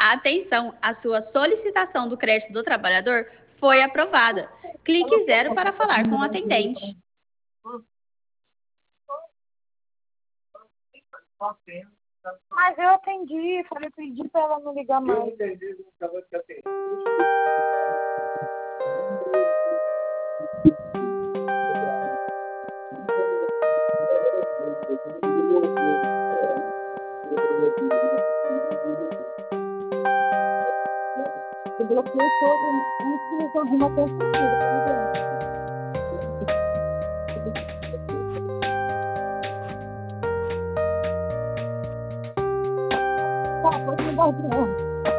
Atenção, a sua solicitação do crédito do trabalhador foi aprovada. Clique 0 para falar com o atendente. Mas eu atendi, falei, pedi para ela não ligar mais. Eu entendi, não estava te atendendo. Eu bloqueei todo, antes de uma confundida, tá ligado? Tá, pode me dar o dinheiro.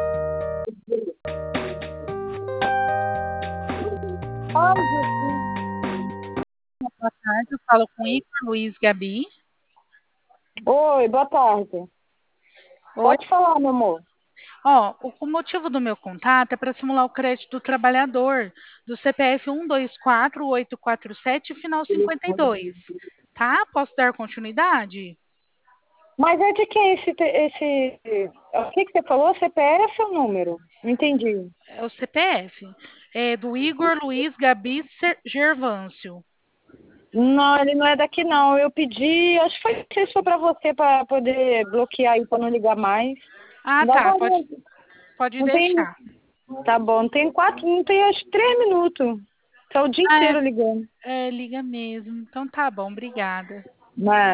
Ai, Jesus. Boa tarde, eu falo com Igor Luiz Gabi. Oi, boa tarde. Oi. Pode falar, meu amor. Ó, o motivo do meu contato é para simular o crédito do trabalhador do CPF 124847, final 52. Tá? Posso dar continuidade? Mas é de quem o que você falou? CPF ou número? Não entendi. É o CPF. É do Igor Luiz Gabi Gervâncio. Não, ele não é daqui não. Eu pedi, acho que foi isso para você, para poder bloquear aí, para não ligar mais. Ah, Não, tá. não, Pode não tem. deixar. Tá bom, não tem acho 3 minutos. Tá o dia Ah, inteiro ligando. liga mesmo. Então tá bom, obrigada. Mas